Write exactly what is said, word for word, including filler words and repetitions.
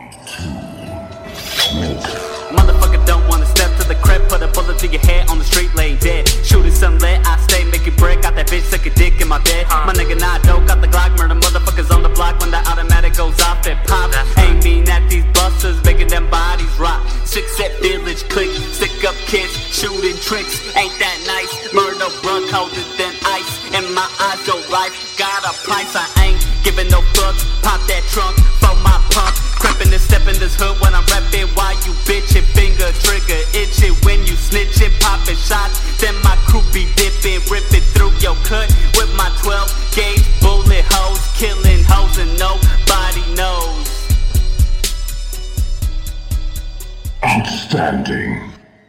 Motherfucker don't wanna step to the crib, put a bullet to your head on the street, laying dead. Shooting some lit, I stay making bread. Got that bitch suck a dick in my bed. My nigga not dope, got the Glock, murder motherfuckers on the block. When the automatic goes off, it pops. Aiming at these busters, making them bodies rock. Six set village click, stick up kids, shooting tricks. Ain't that nice? Murder run colder than ice. In my eyes, your life got a price. I ain't giving no fucks. Pop that trunk for my pump. Creeping and stepping this hood when I'm rapping. Why you bitchin'? Finger trigger itchin' when you snitchin'. Poppin' shots, then my crew be dipping, ripping through your cut with my twelve gauge bullet holes, killing hoes and nobody knows. Outstanding.